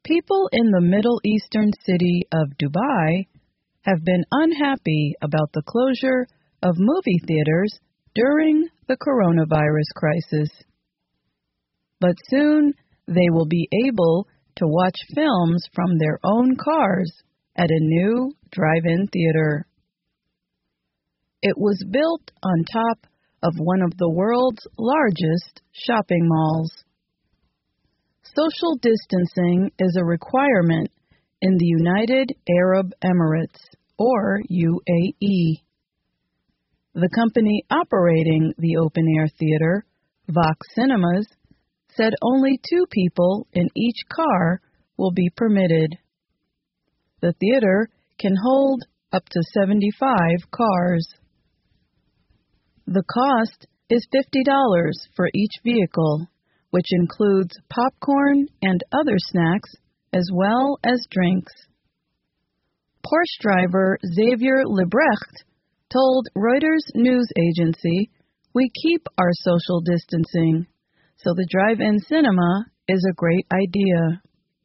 People in the Middle Eastern city of Dubai have been unhappy about the closure of movie theaters during the coronavirus crisis. But soon they will be able to watch films from their own cars at a new drive-in theater. It was built on top of one of the world's largest shopping malls. Social distancing is a requirement in the United Arab Emirates, or UAE. The company operating the open-air theater, Vox Cinemas, said only 2 people in each car will be permitted. The theater can hold up to 75 cars. The cost is $50 for each vehicle, which includes popcorn and other snacks, as well as drinks. Porsche driver Xavier Lebrecht told Reuters news agency, "We keep our social distancing, so the drive-in cinema is a great idea."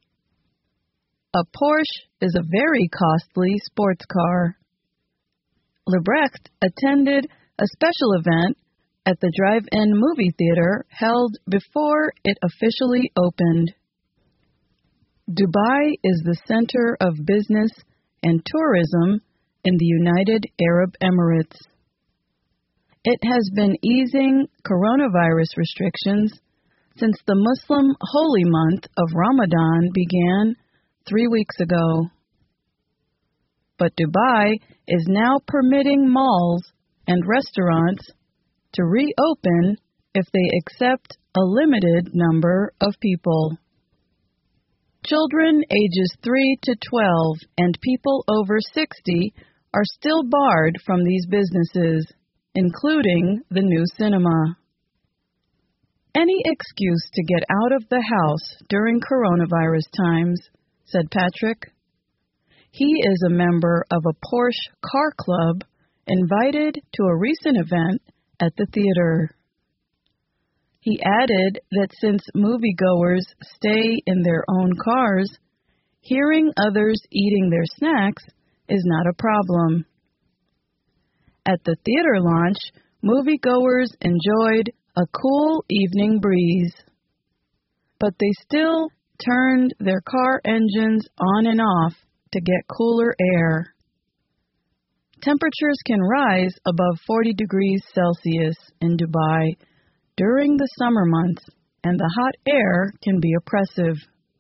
A Porsche is a very costly sports car. Lebrecht attended a special event at the drive-in movie theater held before it officially opened. Dubai is the center of business and tourism in the United Arab Emirates. It has been easing coronavirus restrictions since the Muslim holy month of Ramadan began 3 weeks ago. But Dubai is now permitting malls and restaurants to reopen if they accept a limited number of people. Children ages 3 to 12 and people over 60 are still barred from these businesses, including the new cinema. Any excuse to get out of the house during coronavirus times, said Patrick. He is a member of a Porsche car club invited to a recent event at the theater. He added that since moviegoers stay in their own cars, hearing others eating their snacks is not a problem. At the theater launch, moviegoers enjoyed a cool evening breeze, but they still turned their car engines on and off to get cooler air. Temperatures can rise above 40 degrees Celsius in Dubai during the summer months, and the hot air can be oppressive.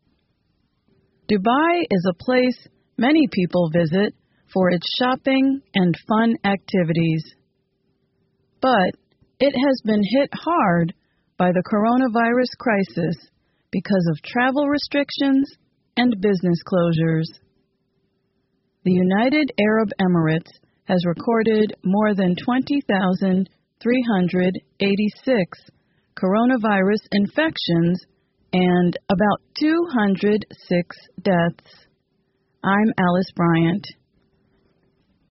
Dubai is a place many people visit for its shopping and fun activities. But it has been hit hard by the coronavirus crisis because of travel restrictions and business closures. The United Arab Emirates has recorded more than 20,386 coronavirus infections and about 206 deaths. I'm Alice Bryant.